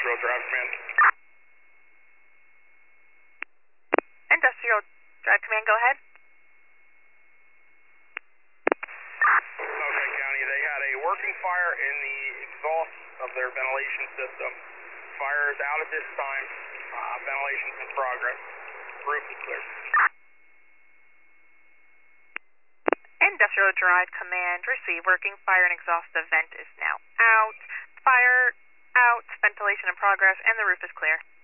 Industrial Drive Command. Industrial Drive Command, go ahead. Okay, County, they had a working fire in the exhaust of their ventilation system. Fire is out at this time. Ventilation's in progress. Roof is clear. Industrial Drive Command, receive. Working fire and exhaust vent is now out. Fire out, ventilation in progress, and the roof is clear.